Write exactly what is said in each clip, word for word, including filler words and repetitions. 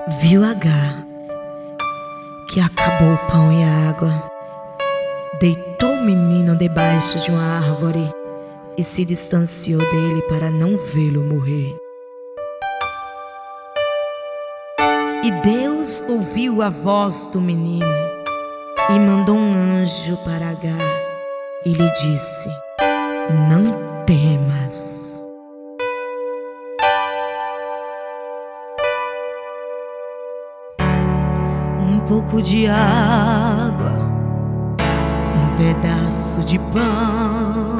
Viu Agar que acabou o pão e a água, deitou o menino debaixo de uma árvore e se distanciou dele para não vê-lo morrer. E Deus ouviu a voz do menino e mandou um anjo para Agar e lhe disse: não temas. Um pouco de água, um pedaço de pão,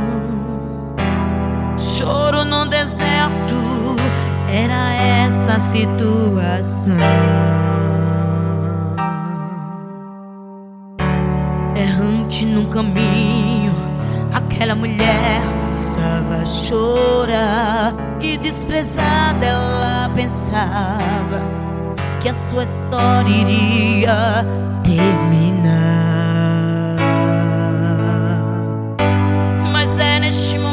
choro no deserto, era essa a situação. Errante no caminho, aquela mulher estava a chorar, e desprezada ela pensava que a sua história iria terminar. Mas é neste momento